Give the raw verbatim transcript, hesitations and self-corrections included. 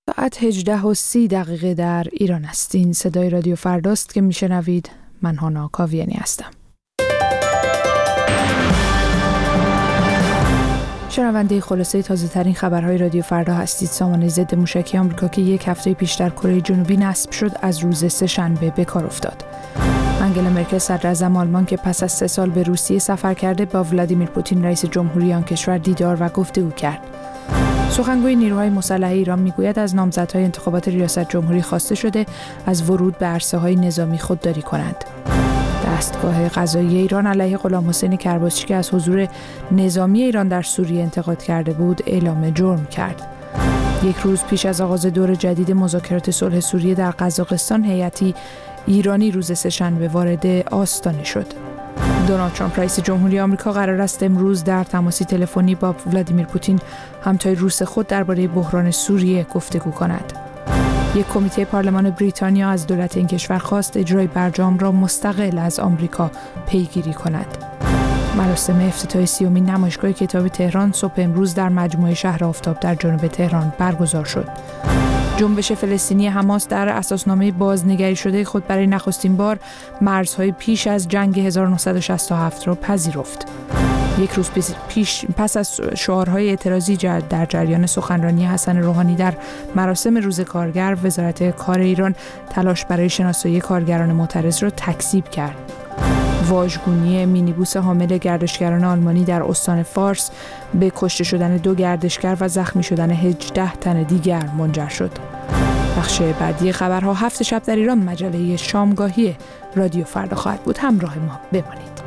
ساعت هجده و سی دقیقه در ایران است. این صدای رادیو فرداست که میشنوید. من هانا کاویانی هستم. شنونده خلاصه تازه ترین خبرهای رادیو فردا هستید. سامانه ضد موشکی آمریکا که یک هفته پیش در کره جنوبی نصب شد از روز سه‌شنبه به کار افتاد. انگلا مرکل صدراعظم آلمان که پس از سه سال به روسیه سفر کرده با ولادیمیر پوتین رئیس جمهوری آن کشور دیدار و گفتگو کرد. سخنگوی نیروهای مسلح ایران میگوید از نامزدهای انتخابات ریاست جمهوری خواسته شده از ورود به عرصه‌های نظامی خودداری کنند. دستگاه قضایی ایران علیه غلام حسین کرباسچی که از حضور نظامی ایران در سوریه انتقاد کرده بود اعلام جرم کرد. یک روز پیش از آغاز دور جدید مذاکرات صلح سوریه در قزاقستان هیئتی ایرانی روز سه‌شنبه وارد آستانه شد. دونالد ترامپ رئیس جمهوری آمریکا قرار است امروز در تماسی تلفنی با ولادیمیر پوتین همتای روس خود درباره بحران سوریه گفتگو کند. یک کمیته پارلمان بریتانیا از دولت این کشور خواست اجرای برجام را مستقل از آمریکا پیگیری کند. مراسم افتتاح سیومین نمایشگاه کتاب تهران صبح امروز در مجموعه شهر آفتاب در جنوب تهران برگزار شد. جنبش فلسطینی حماس در اساسنامه بازنگری شده خود برای نخستین بار مرزهای پیش از جنگ هزار و نهصد و شصت و هفت را پذیرفت. یک روز پیش پس از شعارهای اعتراضی در جریان سخنرانی حسن روحانی در مراسم روز کارگر، وزارت کار ایران تلاش برای شناسایی کارگران معترض را تکذیب کرد. واژگونی مینیبوس حامل گردشگران آلمانی در استان فارس به کشته شدن دو گردشگر و زخمی شدن هجده تن دیگر منجر شد. بخش بعدی خبرها هفت شب در ایران مجله شامگاهی رادیو فردا خواهد بود. همراه ما بمانید.